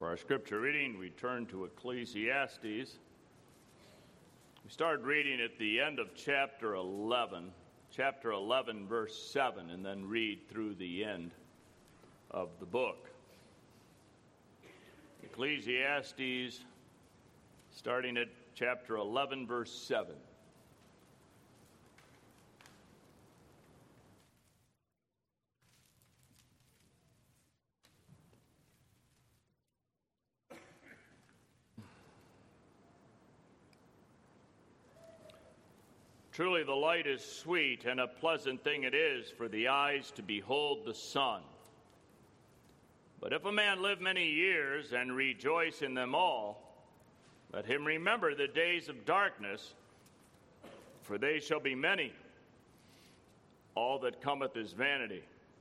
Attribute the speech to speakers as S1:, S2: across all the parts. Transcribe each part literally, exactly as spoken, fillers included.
S1: For our scripture reading, we turn to Ecclesiastes. We started reading at the end of chapter eleven, chapter eleven, verse seven, and then read through the end of the book. Ecclesiastes, starting at chapter eleven, verse seven. Truly the light is sweet, and a pleasant thing it is for the eyes to behold the sun. But if a man live many years and rejoice in them all, let him remember the days of darkness, for they shall be many. All that cometh is vanity.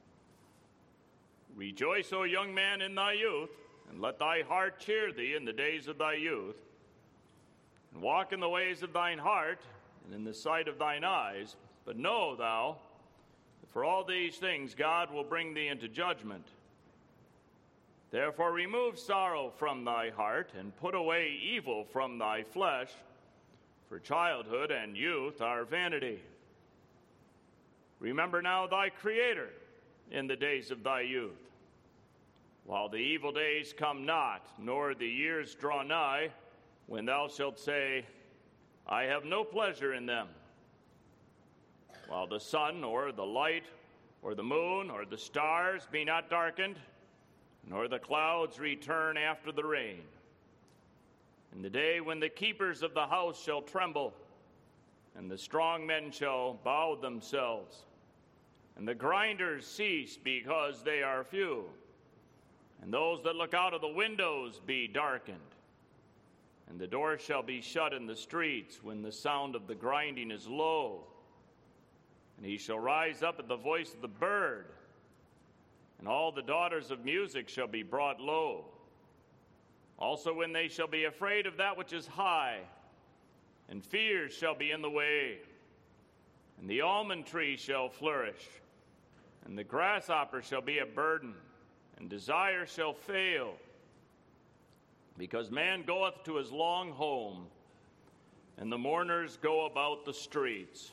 S1: Rejoice, O young man, in thy youth, and let thy heart cheer thee in the days of thy youth, and walk in the ways of thine heart, and in the sight of thine eyes. But know thou, that for all these things God will bring thee into judgment. Therefore remove sorrow from thy heart, and put away evil from thy flesh, for childhood and youth are vanity. Remember now thy Creator in the days of thy youth, while the evil days come not, nor the years draw nigh, when thou shalt say, I have no pleasure in them. While the sun or the light or the moon or the stars be not darkened, nor the clouds return after the rain. In the day when the keepers of the house shall tremble, and the strong men shall bow themselves, and the grinders cease because they are few, and those that look out of the windows be darkened. And the door shall be shut in the streets when the sound of the grinding is low. And he shall rise up at the voice of the bird, and all the daughters of music shall be brought low. Also when they shall be afraid of that which is high, and fears shall be in the way. And the almond tree shall flourish, and the grasshopper shall be a burden, and desire shall fail. Because man goeth to his long home, and the mourners go about the streets.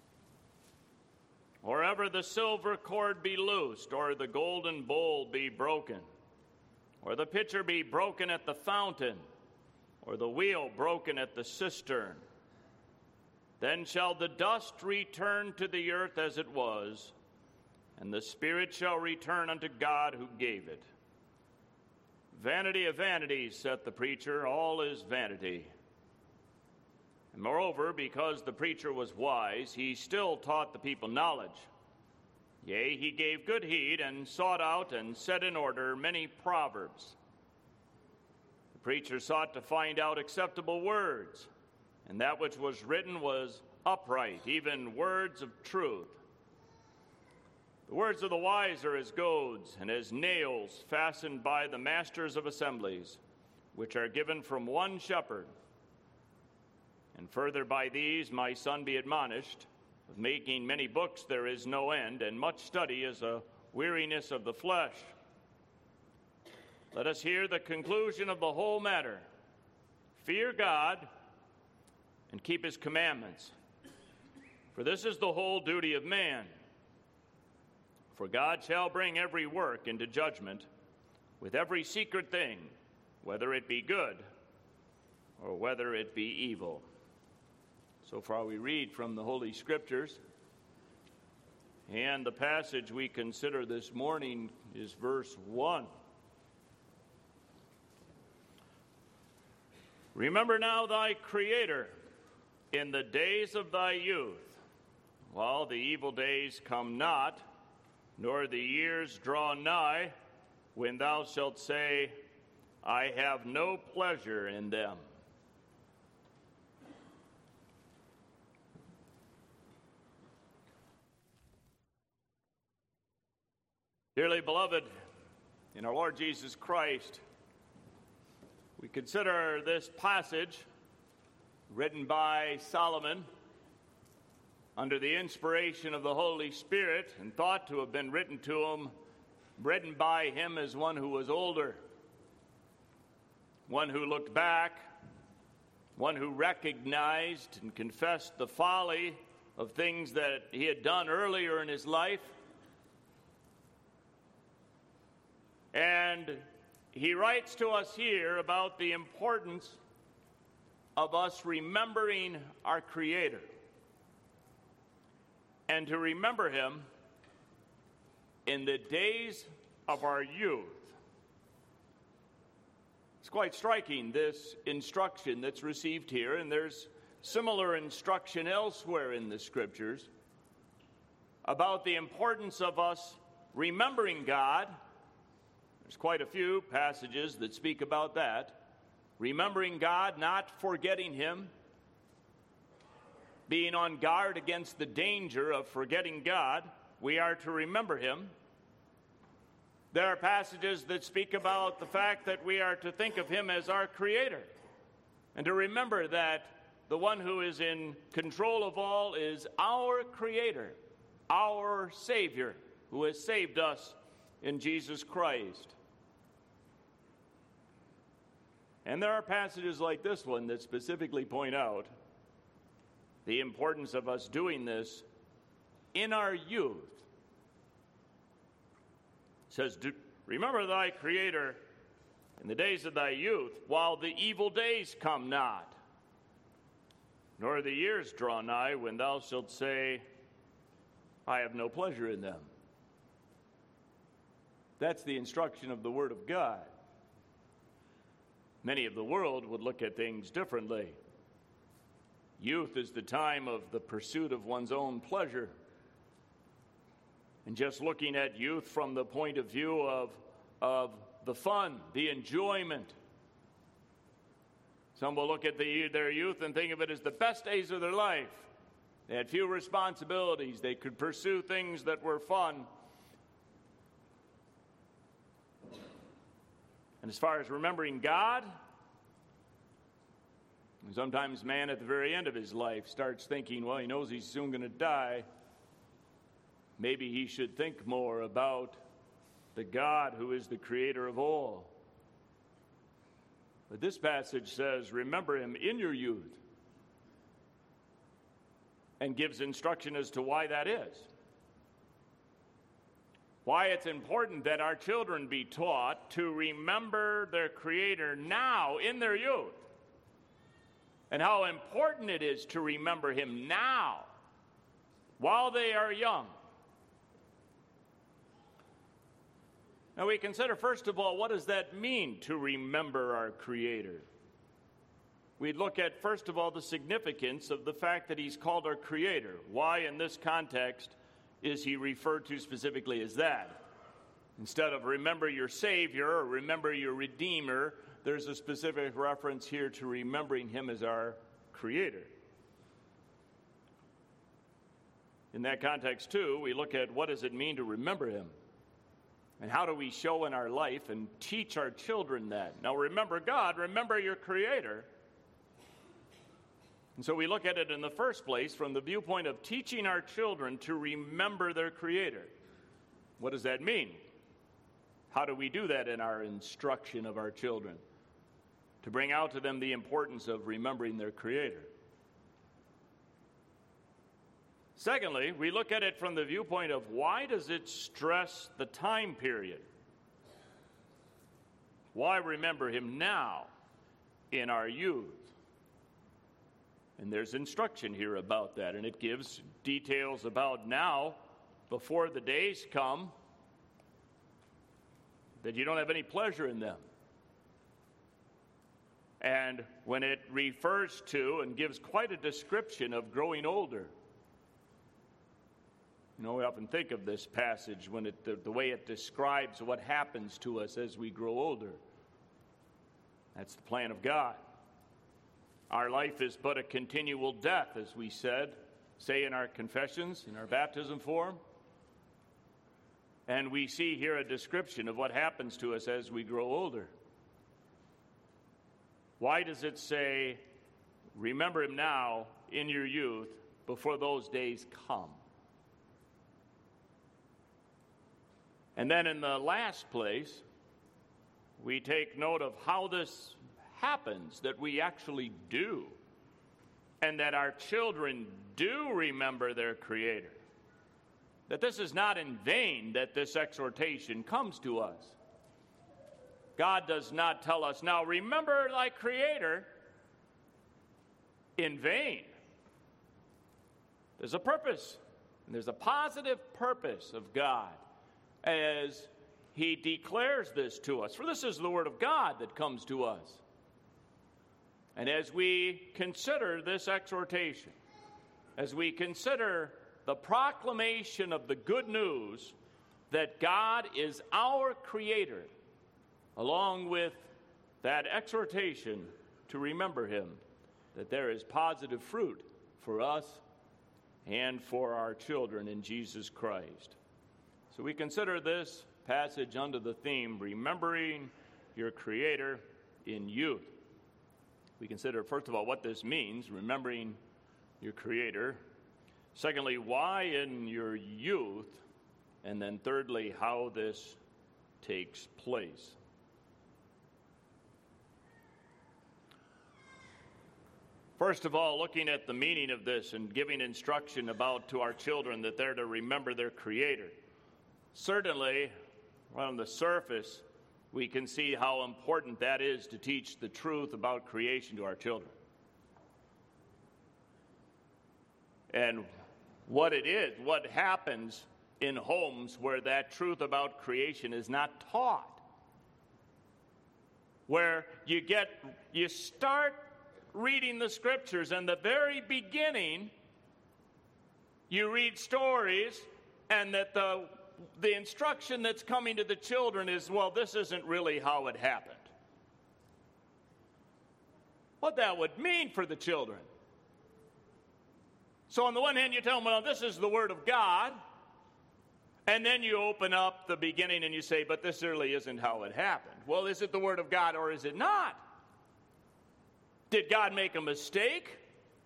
S1: Or ever the silver cord be loosed, or the golden bowl be broken, or the pitcher be broken at the fountain, or the wheel broken at the cistern. Then shall the dust return to the earth as it was, and the spirit shall return unto God who gave it. Vanity of vanities, saith the preacher, all is vanity. And moreover, because the preacher was wise, he still taught the people knowledge. Yea, he gave good heed, and sought out and set in order many proverbs. The preacher sought to find out acceptable words, and that which was written was upright, even words of truth. The words of the wise are as goads, and as nails fastened by the masters of assemblies, which are given from one shepherd. And further by these, my son, be admonished, of making many books there is no end, and much study is a weariness of the flesh. Let us hear the conclusion of the whole matter. Fear God, and keep his commandments, for this is the whole duty of man. For God shall bring every work into judgment with every secret thing, whether it be good or whether it be evil. So far we read from the Holy Scriptures, and the passage we consider this morning is verse one. Remember now thy Creator in the days of thy youth, while the evil days come not, nor the years draw nigh, when thou shalt say, I have no pleasure in them. Dearly beloved, in our Lord Jesus Christ, we consider this passage written by Solomon under the inspiration of the Holy Spirit, and thought to have been written to him, written by him as one who was older. one who looked back, one who recognized and confessed the folly of things that he had done earlier in his life. And he writes to us here about the importance of us remembering our Creator, and to remember him in the days of our youth. It's quite striking, this instruction that's received here, and there's similar instruction elsewhere in the Scriptures about the importance of us remembering God. There's quite a few passages that speak about that. Remembering God, not forgetting him, being on guard against the danger of forgetting God. We are to remember him. There are passages that speak about the fact that we are to think of him as our Creator, and to remember that the one who is in control of all is our Creator, our Savior, who has saved us in Jesus Christ. And there are passages like this one that specifically point out the importance of us doing this in our youth. It says, remember thy Creator in the days of thy youth, while the evil days come not, nor the years draw nigh, when thou shalt say, I have no pleasure in them. That's the instruction of the Word of God. Many of the world would look at things differently. Youth is the time of the pursuit of one's own pleasure. And just looking at youth from the point of view of, of the fun, the enjoyment. Some will look at the, their youth and think of it as the best days of their life. They had few responsibilities. They could pursue things that were fun. And as far as remembering God, sometimes man at the very end of his life starts thinking, well, he knows he's soon going to die. Maybe he should think more about the God who is the Creator of all. But this passage says, remember him in your youth, and gives instruction as to why that is. Why it's important that our children be taught to remember their Creator now in their youth. And how important it is to remember him now, while they are young. Now we consider, first of all, what does that mean to remember our Creator? We'd look at, first of all, the significance of the fact that he's called our Creator. Why, in this context, is he referred to specifically as that? Instead of remember your Savior or remember your Redeemer, there's a specific reference here to remembering him as our Creator. In that context, too, we look at what does it mean to remember him? And how do we show in our life and teach our children that? Now, remember God, remember your Creator. And so we look at it in the first place from the viewpoint of teaching our children to remember their Creator. What does that mean? How do we do that in our instruction of our children? To bring out to them the importance of remembering their Creator. Secondly, we look at it from the viewpoint of why does it stress the time period? Why remember him now in our youth? And there's instruction here about that, and it gives details about now, before the days come, that you don't have any pleasure in them. And when it refers to and gives quite a description of growing older. You know, we often think of this passage when it, the, the way it describes what happens to us as we grow older. That's the plan of God. Our life is but a continual death, as we said, say in our confessions, in our baptism form. And we see here a description of what happens to us as we grow older. Why does it say, remember him now in your youth before those days come? And then in the last place, we take note of how this happens, that we actually do, and that our children do remember their Creator. That this is not in vain that this exhortation comes to us. God does not tell us, now remember thy Creator, in vain. There's a purpose, and there's a positive purpose of God as He declares this to us. For this is the Word of God that comes to us. And as we consider this exhortation, as we consider the proclamation of the good news that God is our Creator, along with that exhortation to remember Him, that there is positive fruit for us and for our children in Jesus Christ. So we consider this passage under the theme, remembering your Creator in youth. We consider, first of all, what this means, remembering your Creator. Secondly, why in your youth. And then thirdly, how this takes place. First of all, looking at the meaning of this and giving instruction about to our children that they're to remember their Creator. Certainly, on the surface, we can see how important that is to teach the truth about creation to our children. And what it is, what happens in homes where that truth about creation is not taught. Where you get, you start reading the scriptures, and the very beginning, you read stories, and that the the instruction that's coming to the children is, well, this isn't really how it happened. What that would mean for the children. So on the one hand, you tell them, well, this is the Word of God, and then you open up the beginning and you say, but this really isn't how it happened. Well, is it the Word of God or is it not? Did God make a mistake?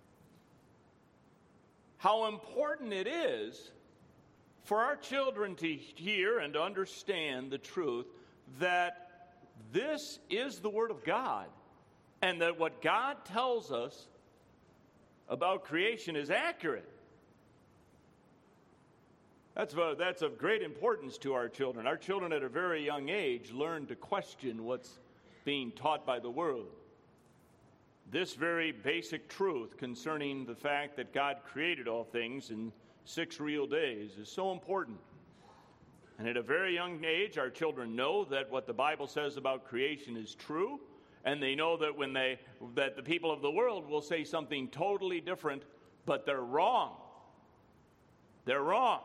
S1: How important it is for our children to hear and to understand the truth that this is the Word of God, and that what God tells us about creation is accurate. That's, a, that's of great importance to our children. Our children at a very young age learn to question what's being taught by the world. This very basic truth concerning the fact that God created all things in six real days is so important. And at a very young age, our children know that what the Bible says about creation is true, and they know that when they that the people of the world will say something totally different, but they're wrong. They're wrong.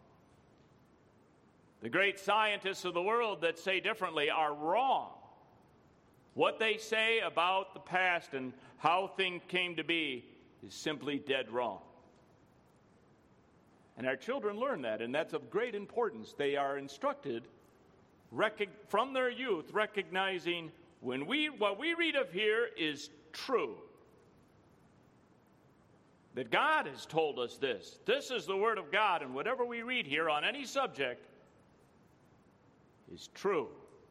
S1: The great scientists of the world that say differently are wrong. What they say about the past and how things came to be is simply dead wrong. And our children learn that, and that's of great importance. They are instructed rec- from their youth, recognizing when we what we read of here is true. That God has told us this. This is the Word of God, and whatever we read here on any subject is true.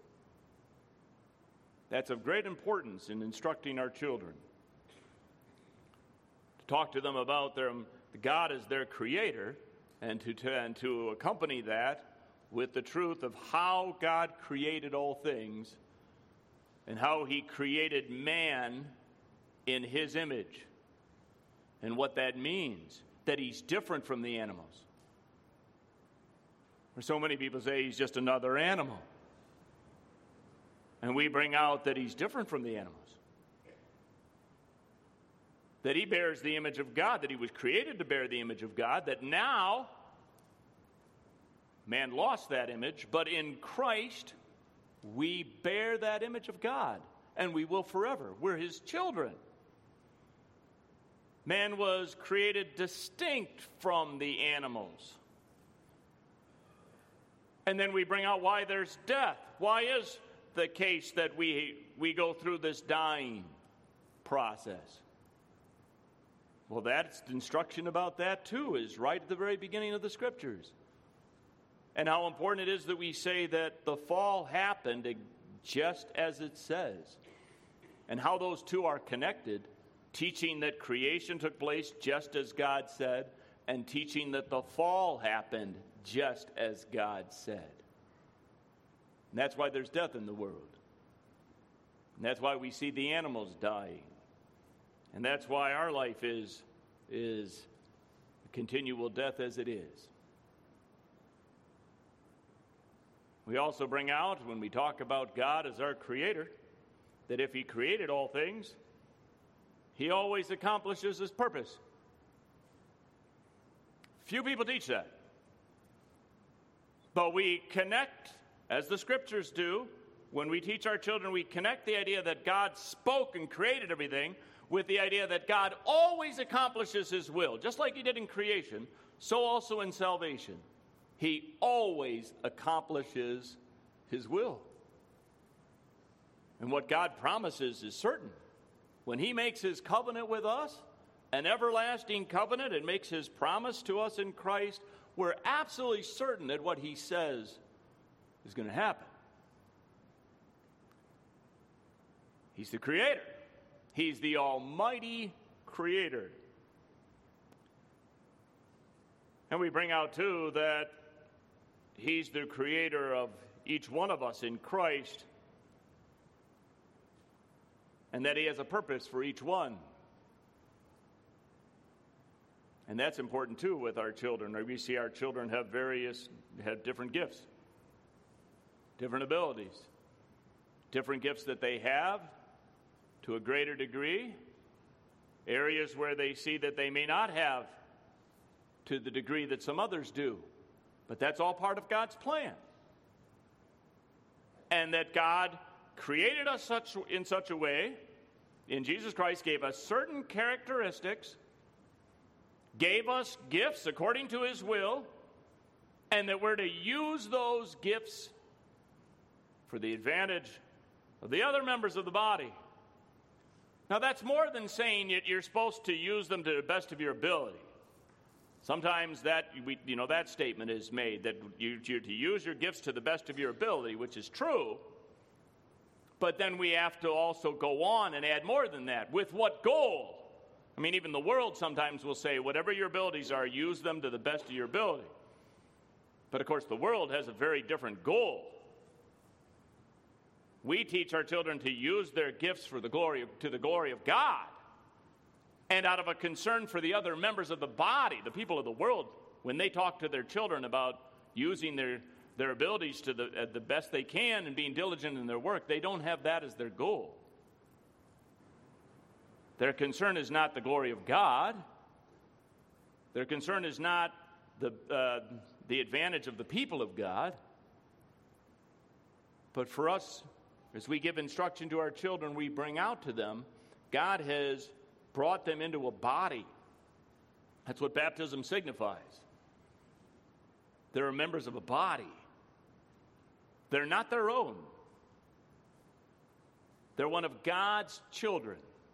S1: That's of great importance in instructing our children. To talk to them about their God as their Creator, and to, to, and to accompany that with the truth of how God created all things and how He created man in His image and what that means, that He's different from the animals. For so many people say He's just another animal. And we bring out that He's different from the animals. That He bears the image of God, that He was created to bear the image of God, that now man lost that image, but in Christ we bear that image of God, and we will forever. We're His children. Man was created distinct from the animals. And then we bring out why there's death. Why is the case that we we go through this dying process? Well, that's instruction about that too is right at the very beginning of the Scriptures. And how important it is that we say that the fall happened just as it says. and how those two are connected, teaching that creation took place just as God said, and teaching that the fall happened just as God said. And that's why there's death in the world. And that's why we see the animals dying. And that's why our life is, is a continual death as it is. We also bring out, when we talk about God as our creator, that if he created all things, he always accomplishes his purpose. Few people teach that. But we connect, as the scriptures do, when we teach our children, we connect the idea that God spoke and created everything with the idea that God always accomplishes his will. Just like he did in creation, so also in salvation. He always accomplishes his will. And what God promises is certain. When he makes his covenant with us, an everlasting covenant, and makes his promise to us in Christ, we're absolutely certain that what he says is going to happen. He's the creator. He's the almighty creator. And we bring out, too, that he's the creator of each one of us in Christ, and that he has a purpose for each one. And that's important, too, with our children. We see our children have various, have different gifts, different abilities, different gifts that they have to a greater degree, areas where they see that they may not have to the degree that some others do. But that's all part of God's plan. And that God created us such in such a way, in Jesus Christ, gave us certain characteristics, gave us gifts according to his will, and that we're to use those gifts for the advantage of the other members of the body. Now, that's more than saying you're supposed to use them to the best of your ability. Sometimes that, you know, that statement is made, that you're to use your gifts to the best of your ability, which is true. But then we have to also go on and add more than that. With what goal? I mean, even the world sometimes will say, whatever your abilities are, use them to the best of your ability. But, of course, the world has a very different goal. We teach our children to use their gifts for the glory of, to the glory of God, and out of a concern for the other members of the body, the people of the world. When they talk to their children about using their, their abilities to the, uh, the best they can and being diligent in their work, they don't have that as their goal. Their concern is not the glory of God. Their concern is not the, uh, the advantage of the people of God. But for us, as we give instruction to our children, we bring out to them, God has brought them into a body. That's what baptism signifies. They're members of a body. They're not their own. They're one of God's children.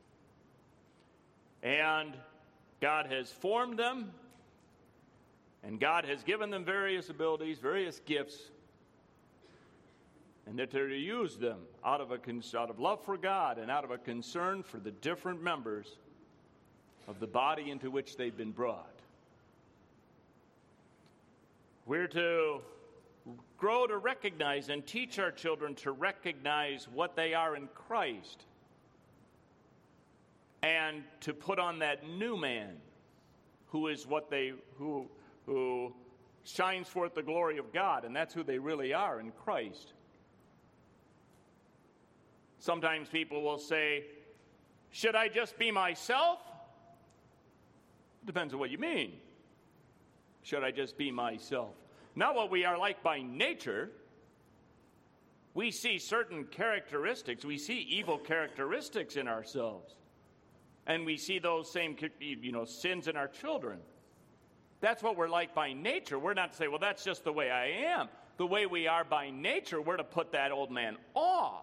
S1: And God has formed them, and God has given them various abilities, various gifts, and that they're to use them out of, a, out of love for God and out of a concern for the different members of the body into which they've been brought. We're to grow to recognize and teach our children to recognize what they are in Christ, and to put on that new man who is what they who who shines forth the glory of God, and that's who they really are in Christ. Sometimes people will say, should I just be myself? Depends on what you mean. Should I just be myself? Not what we are like by nature. We see certain characteristics. We see evil characteristics in ourselves. And we see those same, you know, sins in our children. That's what we're like by nature. We're not to say, well, that's just the way I am. The way we are by nature, we're to put that old man off.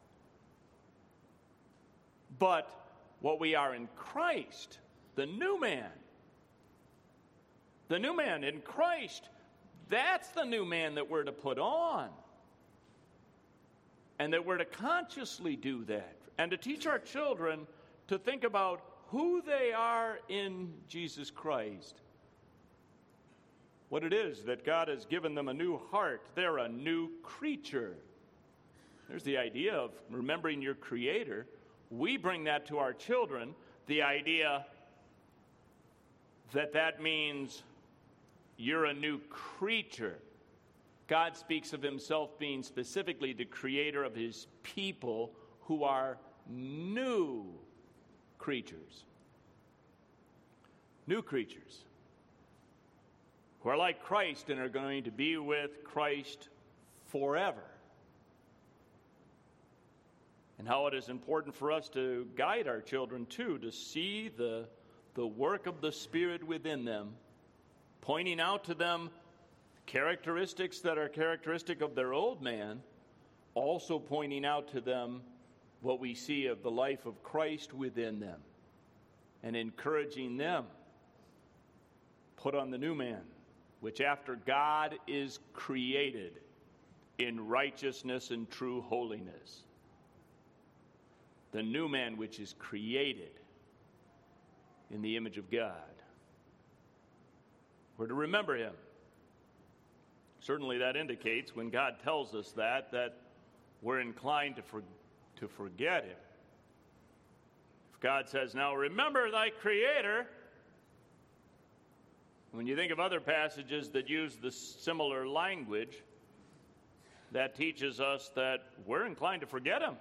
S1: But what we are in Christ, the new man, the new man in Christ, that's the new man that we're to put on. And that we're to consciously do that and to teach our children to think about who they are in Jesus Christ. What it is that God has given them a new heart. They're a new creature. There's the idea of remembering your Creator. We bring that to our children, the idea that that means you're a new creature. God speaks of himself being specifically the creator of his people who are new creatures. New creatures who are like Christ and are going to be with Christ forever. And how it is important for us to guide our children, too, to see the, the work of the Spirit within them, pointing out to them characteristics that are characteristic of their old man, also pointing out to them what we see of the life of Christ within them, and encouraging them, put on the new man, which after God is created in righteousness and true holiness. The new man which is created in the image of God. We're to remember him. Certainly that indicates when God tells us that, that we're inclined to, for, to forget him. If God says, now remember thy Creator, when you think of other passages that use the similar language, that teaches us that we're inclined to forget him.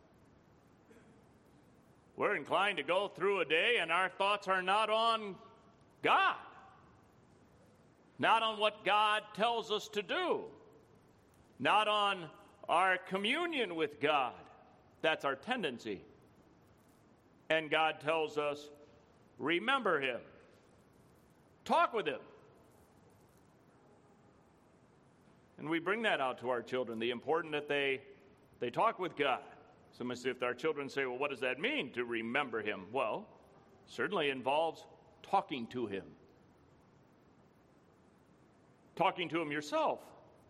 S1: We're inclined to go through a day and our thoughts are not on God, not on what God tells us to do, not on our communion with God. That's our tendency. And God tells us, remember him. Talk with him. And we bring that out to our children, the important that they, they talk with God. So if our children say, well, what does that mean to remember him? Well, certainly involves talking to him. Talking to him yourself.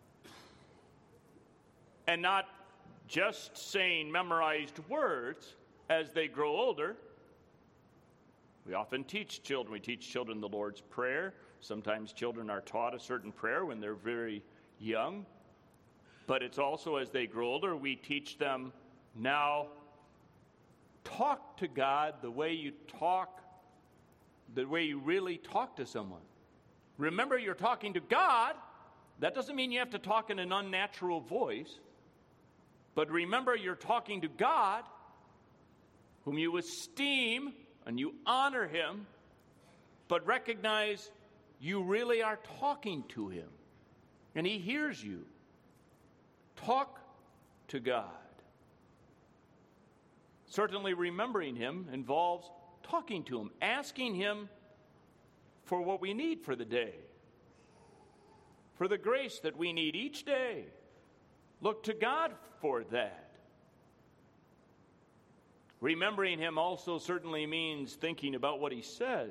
S1: And not just saying memorized words as they grow older. We often teach children, we teach children the Lord's Prayer. Sometimes children are taught a certain prayer when they're very young. But it's also as they grow older, we teach them now, talk to God the way you talk, the way you really talk to someone. Remember, you're talking to God. That doesn't mean you have to talk in an unnatural voice. But remember, you're talking to God, whom you esteem and you honor him, but recognize you really are talking to him. And he hears you. Talk to God. Certainly remembering him involves talking to him, asking him for what we need for the day, for the grace that we need each day. Look to God for that. Remembering him also certainly means thinking about what he says.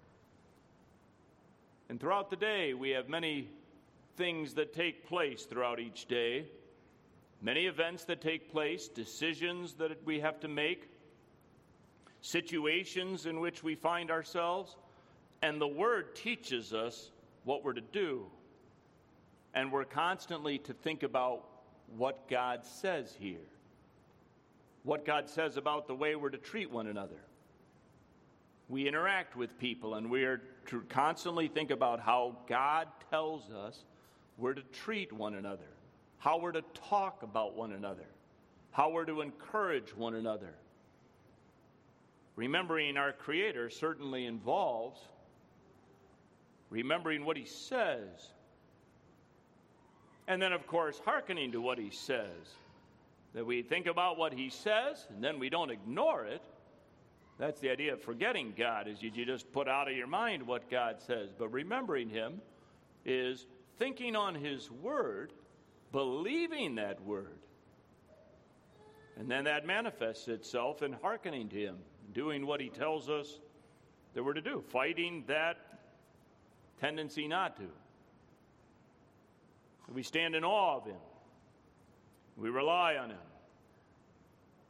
S1: And throughout the day, we have many things that take place throughout each day. Many events that take place, decisions that we have to make, situations in which we find ourselves, and the Word teaches us what we're to do. And we're constantly to think about what God says here, what God says about the way we're to treat one another. We interact with people, and we are to constantly think about how God tells us we're to treat one another. How we're to talk about one another, how we're to encourage one another. Remembering our Creator certainly involves remembering what he says. And then, of course, hearkening to what he says. That we think about what he says, and then we don't ignore it. That's the idea of forgetting God, is you, you just put out of your mind what God says. But remembering him is thinking on his word, believing that word. And then that manifests itself in hearkening to him, doing what he tells us that we're to do, fighting that tendency not to. We stand in awe of him. We rely on him.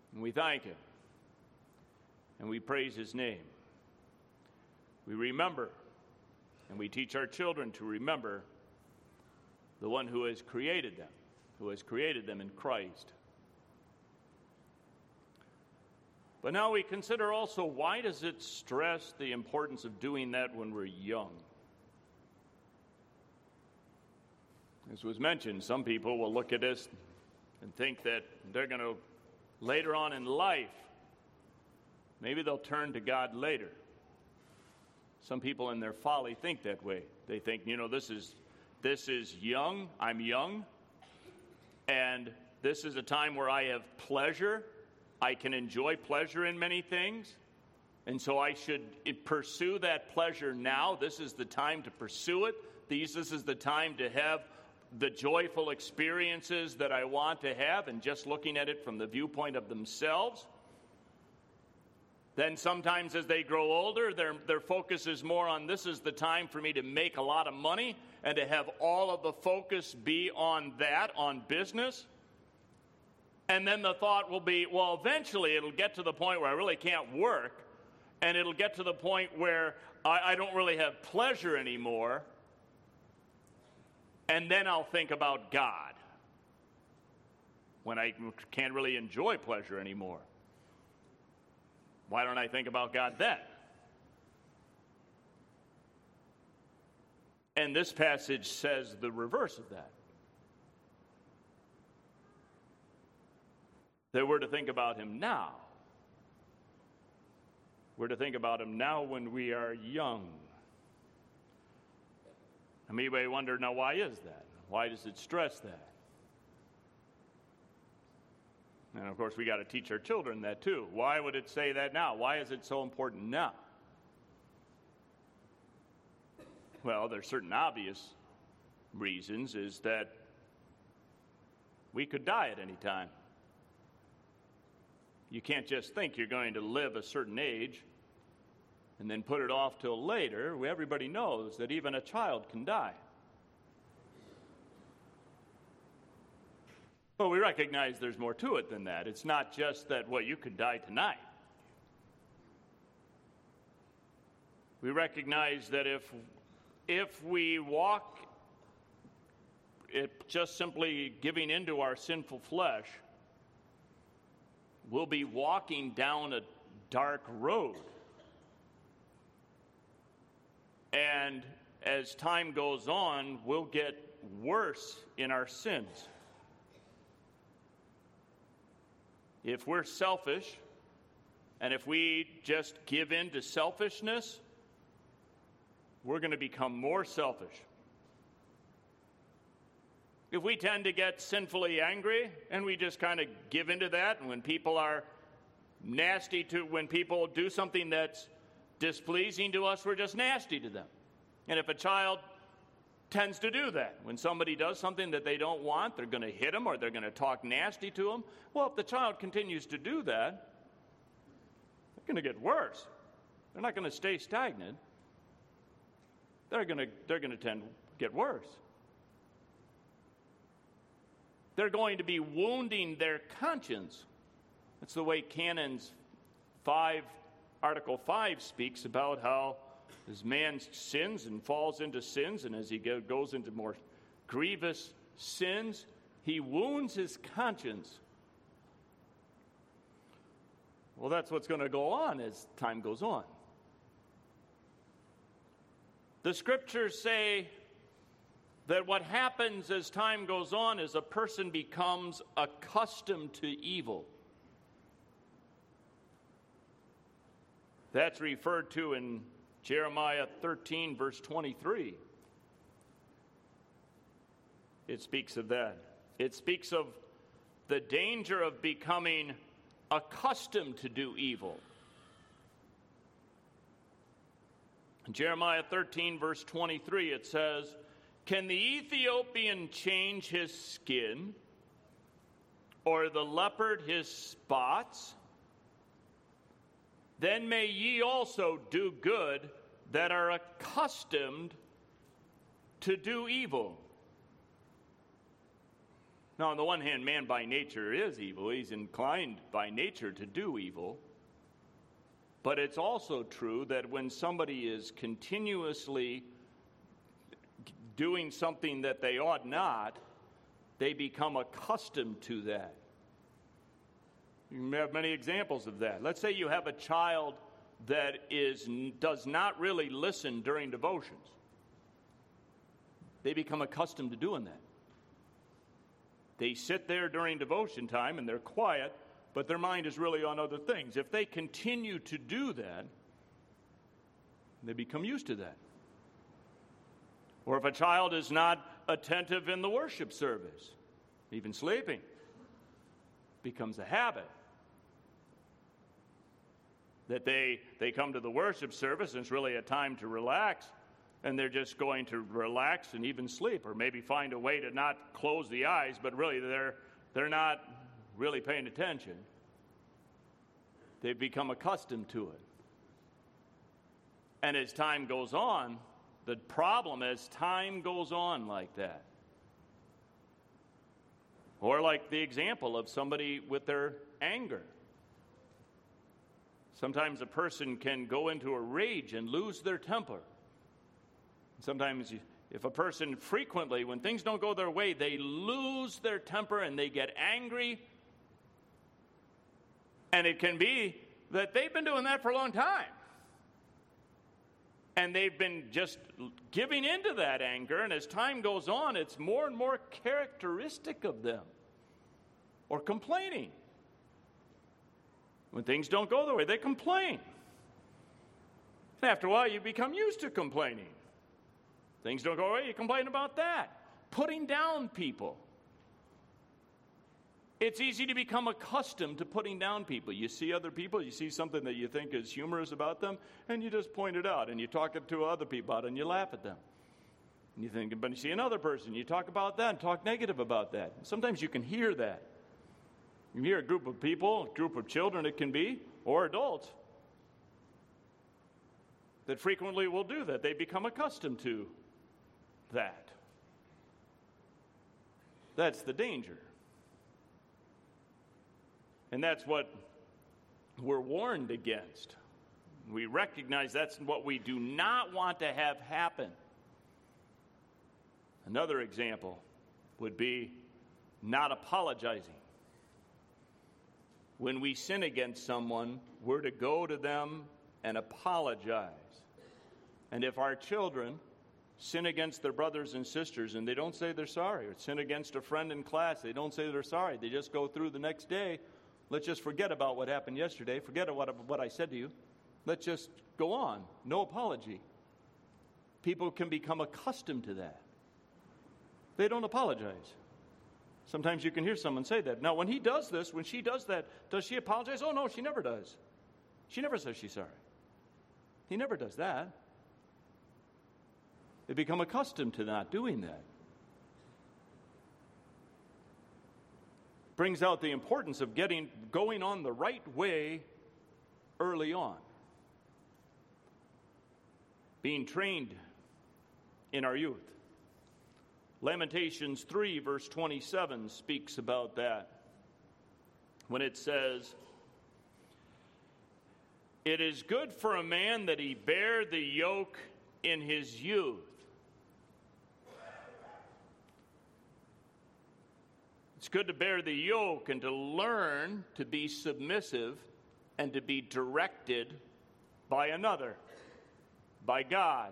S1: And we thank him. And we praise his name. We remember, and we teach our children to remember the one who has created them, who has created them in Christ. But now we consider also, why does it stress the importance of doing that when we're young? As was mentioned, some people will look at this and think that they're going to, later on in life, maybe they'll turn to God later. Some people in their folly think that way. They think, you know, this is this is young, I'm young, and this is a time where I have pleasure. I can enjoy pleasure in many things, and so I should pursue that pleasure now. This is the time to pursue it. These, this is the time to have the joyful experiences that I want to have, and just looking at it from the viewpoint of themselves. Then sometimes as they grow older, their, their focus is more on, this is the time for me to make a lot of money, and to have all of the focus be on that, on business. And then the thought will be, well, eventually it'll get to the point where I really can't work, and it'll get to the point where I, I don't really have pleasure anymore, and then I'll think about God when I can't really enjoy pleasure anymore. Why don't I think about God then? And this passage says the reverse of that. That we're to think about him now. We're to think about him now when we are young. And you may wonder, now why is that? Why does it stress that? And of course we got to teach our children that too. Why would it say that now? Why is it so important now? Well, there's certain obvious reasons, is that we could die at any time. You can't just think you're going to live a certain age and then put it off till later. Everybody knows that even a child can die. But we recognize there's more to it than that. It's not just that, well, you could die tonight. We recognize that if if we walk it just simply giving into our sinful flesh, we'll be walking down a dark road. And as time goes on, we'll get worse in our sins. If we're selfish, and if we just give in to selfishness, we're going to become more selfish. If we tend to get sinfully angry, and we just kind of give into that, and when people are nasty to, when people do something that's displeasing to us, we're just nasty to them. And if a child tends to do that, when somebody does something that they don't want, they're going to hit them or they're going to talk nasty to them. Well, if the child continues to do that, they're going to get worse. They're not going to stay stagnant. They're going to they're going to tend to get worse. They're going to be wounding their conscience. That's the way Canons five, Article five speaks about how as man sins and falls into sins, and as he goes into more grievous sins, he wounds his conscience. Well, that's what's going to go on as time goes on. The scriptures say that what happens as time goes on is a person becomes accustomed to evil. That's referred to in Jeremiah thirteen, verse twenty-three. It speaks of that. It speaks of the danger of becoming accustomed to do evil. In Jeremiah thirteen, verse twenty-three, it says, "Can the Ethiopian change his skin, or the leopard his spots? Then may ye also do good that are accustomed to do evil." Now, on the one hand, man by nature is evil. He's inclined by nature to do evil. But it's also true that when somebody is continuously doing something that they ought not, they become accustomed to that. You have many examples of that. Let's say you have a child that is does not really listen during devotions. They become accustomed to doing that. They sit there during devotion time and they're quiet, but their mind is really on other things. If they continue to do that, they become used to that. Or if a child is not attentive in the worship service, even sleeping, becomes a habit. That they, they come to the worship service and it's really a time to relax, and they're just going to relax and even sleep, or maybe find a way to not close the eyes, but really they're they're not really paying attention. They've become accustomed to it. And as time goes on, the problem as time goes on like that, or like the example of somebody with their anger. Sometimes a person can go into a rage and lose their temper. Sometimes if a person frequently, when things don't go their way, they lose their temper and they get angry. And it can be that they've been doing that for a long time. And they've been just giving into that anger, and as time goes on, it's more and more characteristic of them. Or complaining. When things don't go their way, they complain. And after a while, you become used to complaining. Things don't go away, you complain about that. Putting down people. It's easy to become accustomed to putting down people. You see other people, you see something that you think is humorous about them, and you just point it out, and you talk it to other people about it, and you laugh at them. And you think, but you see another person, you talk about that, and talk negative about that. Sometimes you can hear that. You hear a group of people, a group of children it can be, or adults, that frequently will do that. They become accustomed to that. That's the danger. And that's what we're warned against. We recognize that's what we do not want to have happen. Another example would be not apologizing. When we sin against someone, we're to go to them and apologize. And if our children sin against their brothers and sisters and they don't say they're sorry, or sin against a friend in class, they don't say they're sorry, they just go through the next day, let's just forget about what happened yesterday, forget what, what I said to you, let's just go on, no apology. People can become accustomed to that. They don't apologize. Sometimes you can hear someone say that. Now, when he does this, when she does that, does she apologize? Oh, no, she never does. She never says she's sorry. He never does that. They become accustomed to not doing that. Brings out the importance of getting going on the right way early on. Being trained in our youth. Lamentations three, verse twenty-seven, speaks about that. When it says, "It is good for a man that he bear the yoke in his youth." It's good to bear the yoke and to learn to be submissive and to be directed by another, by God,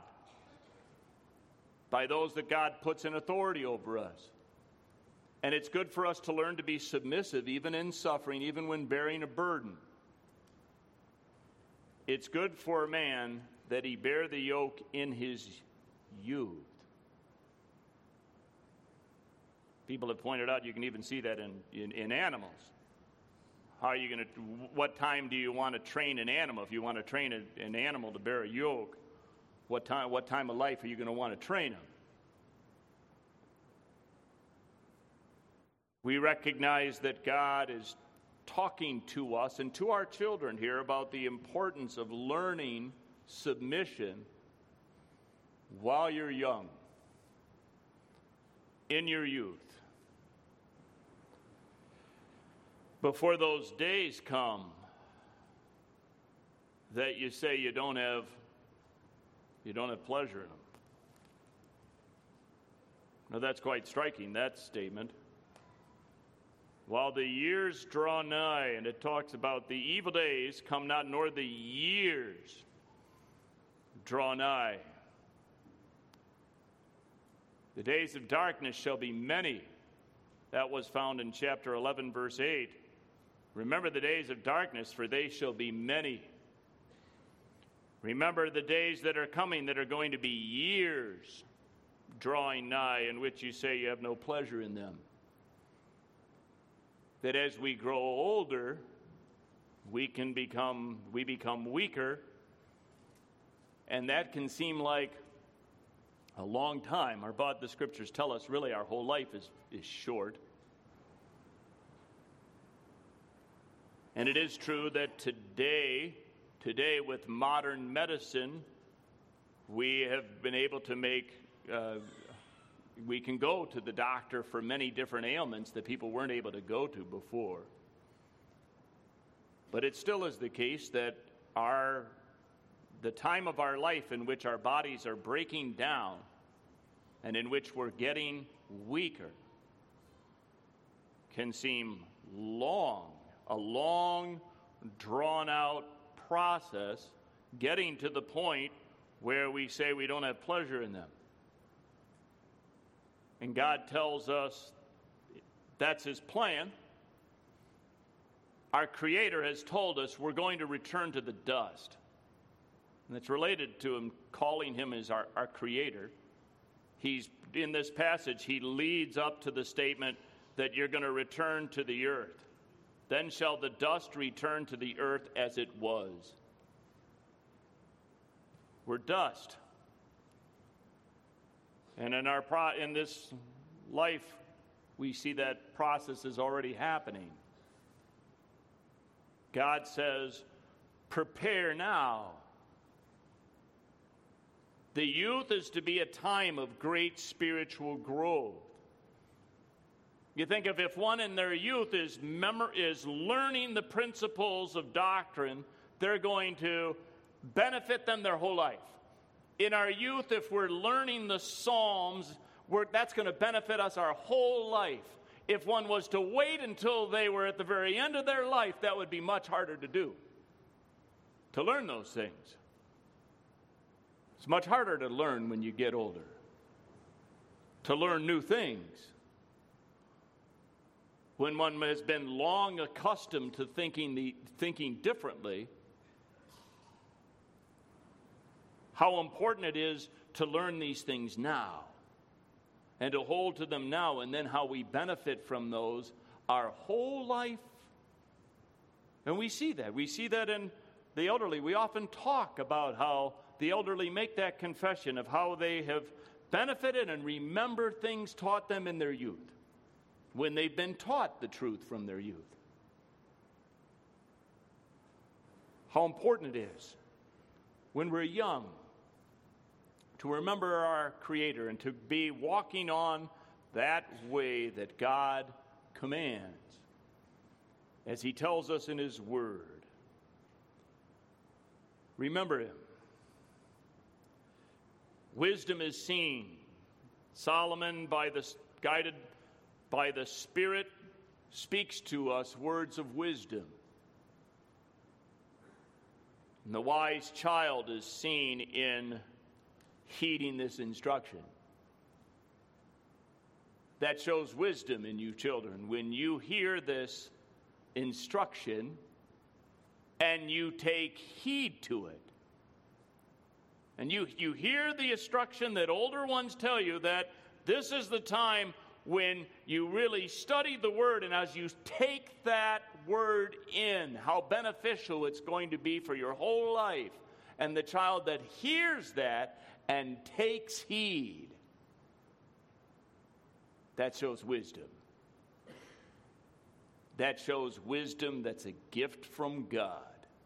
S1: by those that God puts in authority over us. And it's good for us to learn to be submissive even in suffering, even when bearing a burden. It's good for a man that he bear the yoke in his youth. People have pointed out you can even see that in, in, in animals. How are you going to, what time do you want to train an animal? If you want to train a, an animal to bear a yoke, what time, what time of life are you going to want to train him? We recognize that God is talking to us and to our children here about the importance of learning submission while you're young, in your youth. before those days come that you say you don't have you don't have pleasure in them. Now that's quite striking, that statement. While the years draw nigh, and it talks about the evil days come not, nor the years draw nigh. The days of darkness shall be many. That was found in chapter eleven, verse eight. Remember the days of darkness, for they shall be many. Remember the days that are coming that are going to be years drawing nigh, in which you say you have no pleasure in them. That as we grow older, we can become we become weaker, and that can seem like a long time. Our but the scriptures tell us really our whole life is, is short. And it is true that today, today with modern medicine, we have been able to make uh, we can go to the doctor for many different ailments that people weren't able to go to before. But it still is the case that our the time of our life in which our bodies are breaking down and in which we're getting weaker can seem long, a long, drawn-out process, getting to the point where we say we don't have pleasure in them. And God tells us that's his plan. Our Creator has told us we're going to return to the dust. And it's related to him calling him as our, our Creator. He's in this passage, he leads up to the statement that you're going to return to the earth. Then shall the dust return to the earth as it was. We're dust. And in our pro- in this life, we see that process is already happening. God says, prepare now. The youth is to be a time of great spiritual growth. You think of if one in their youth is memor- is learning the principles of doctrine, they're going to benefit them their whole life. In our youth, if we're learning the Psalms, we're, that's going to benefit us our whole life. If one was to wait until they were at the very end of their life, that would be much harder to do, to learn those things. It's much harder to learn when you get older, to learn new things. When one has been long accustomed to thinking, the, thinking differently, how important it is to learn these things now and to hold to them now, and then how we benefit from those our whole life. And we see that. We see that in the elderly. We often talk about how the elderly make that confession of how they have benefited and remember things taught them in their youth, when they've been taught the truth from their youth. How important it is when we're young to remember our Creator and to be walking on that way that God commands, as he tells us in his word. Remember him. Wisdom is seen. Solomon, by the guided by the Spirit, speaks to us words of wisdom. And the wise child is seen in heeding this instruction. That shows wisdom in you children. When you hear this instruction and you take heed to it, and you, you hear the instruction that older ones tell you, that this is the time when you really study the Word, and as you take that Word in, how beneficial it's going to be for your whole life. And the child that hears that and takes heed, that shows wisdom. That shows wisdom that's a gift from God.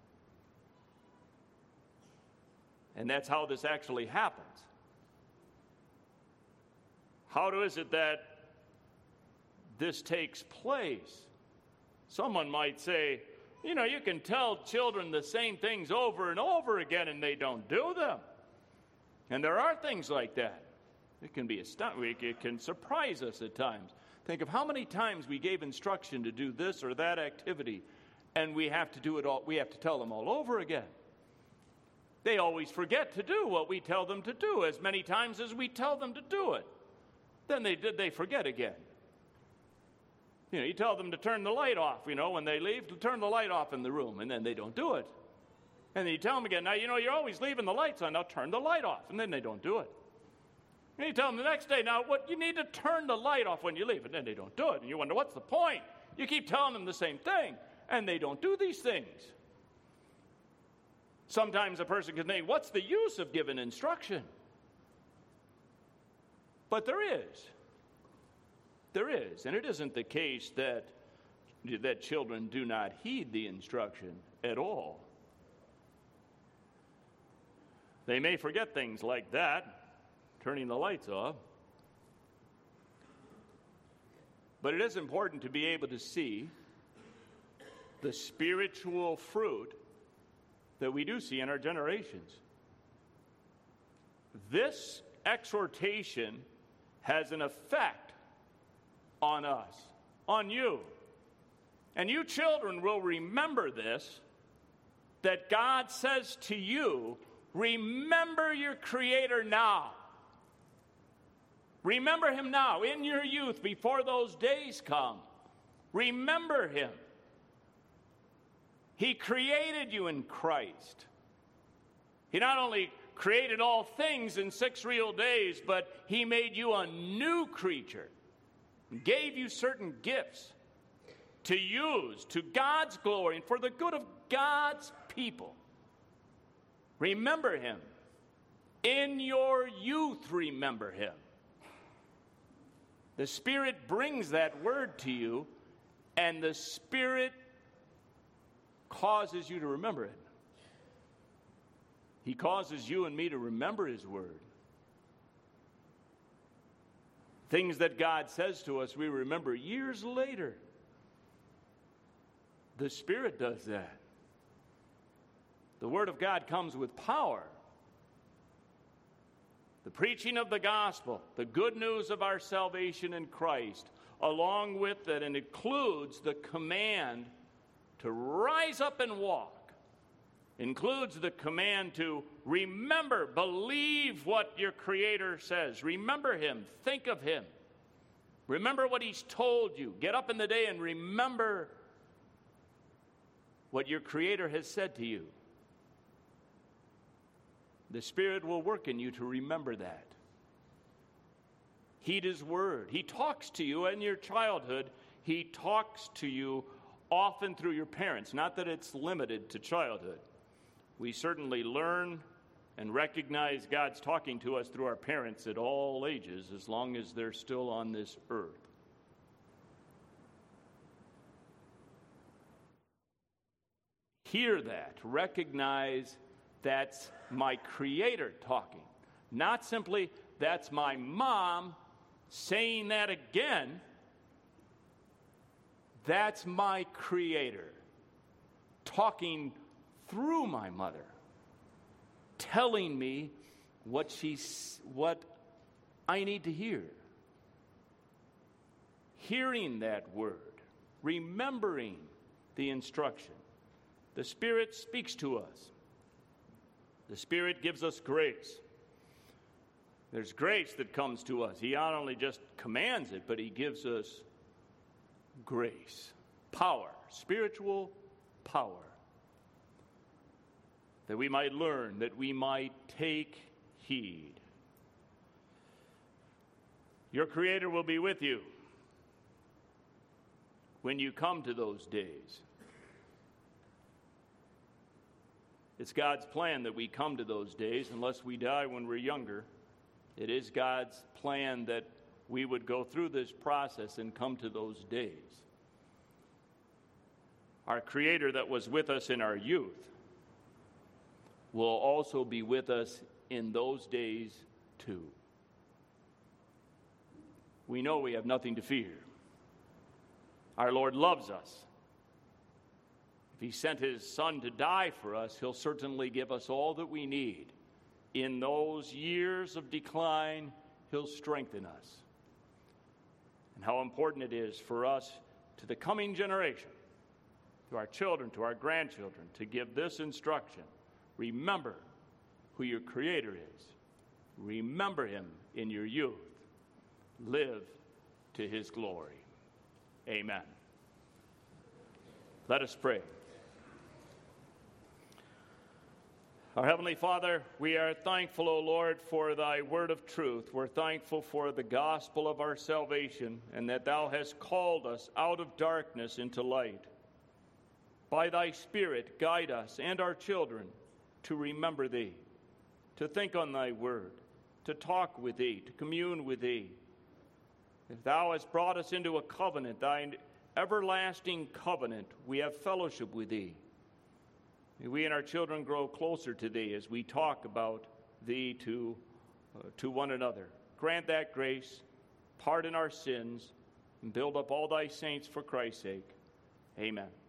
S1: And that's how this actually happens. How is it that this takes place? Someone might say, you know, you can tell children the same things over and over again and they don't do them. And there are things like that. It can be astounding. It can surprise us at times. Think of how many times we gave instruction to do this or that activity, and we have to do it all. We have to tell them all over again. They always forget to do what we tell them to do as many times as we tell them to do it. Then they did. They forget again. You know, you tell them to turn the light off, you know, when they leave, to turn the light off in the room, and then they don't do it. And then you tell them again, now, you know, you're always leaving the lights on, now turn the light off, and then they don't do it. And you tell them the next day, now, what you need to turn the light off when you leave, and then they don't do it. And you wonder, what's the point? You keep telling them the same thing, and they don't do these things. Sometimes a person can think, what's the use of giving instruction? But there is. There is, and it isn't the case that, that children do not heed the instruction at all. They may forget things like that, turning the lights off. But it is important to be able to see the spiritual fruit that we do see in our generations. This exhortation has an effect on us, on you. And you children will remember this, that God says to you, remember your Creator now. Remember Him now, in your youth, before those days come. Remember Him. He created you in Christ. He not only created all things in six real days, but He made you a new creature. Gave you certain gifts to use to God's glory and for the good of God's people. Remember Him. In your youth, remember Him. The Spirit brings that word to you, and the Spirit causes you to remember it. He causes you and me to remember His word. Things that God says to us, we remember years later. The Spirit does that. The Word of God comes with power. The preaching of the gospel, the good news of our salvation in Christ, along with that, and includes the command to rise up and walk. Includes the command to remember, believe what your Creator says. Remember Him. Think of Him. Remember what He's told you. Get up in the day and remember what your Creator has said to you. The Spirit will work in you to remember that. Heed His word. He talks to you in your childhood. He talks to you often through your parents. Not that it's limited to childhood. We certainly learn and recognize God's talking to us through our parents at all ages, as long as they're still on this earth. Hear that. Recognize that's my Creator talking. Not simply, that's my mom saying that again. That's my Creator talking through my mother, telling me what she's, what I need to hear. Hearing that word, remembering the instruction. The Spirit speaks to us. The Spirit gives us grace. There's grace that comes to us. He not only just commands it, but He gives us grace, power, spiritual power. That we might learn, that we might take heed. Your Creator will be with you when you come to those days. It's God's plan that we come to those days, unless we die when we're younger. It is God's plan that we would go through this process and come to those days. Our Creator that was with us in our youth will also be with us in those days too. We know we have nothing to fear. Our Lord loves us. If he sent his Son to die for us, he'll certainly give us all that we need. In those years of decline, he'll strengthen us. And how important it is for us to the coming generation, to our children, to our grandchildren, to give this instruction. Remember who your Creator is. Remember him in your youth. Live to his glory. Amen. Let us pray. Our Heavenly Father, we are thankful, O Lord, for thy word of truth. We're thankful for the gospel of our salvation and that thou hast called us out of darkness into light. By thy Spirit, guide us and our children to remember thee, to think on thy word, to talk with thee, to commune with thee. If thou hast brought us into a covenant, thine everlasting covenant, we have fellowship with thee. May we and our children grow closer to thee as we talk about thee to, uh, to one another. Grant that grace, pardon our sins, and build up all thy saints for Christ's sake. Amen.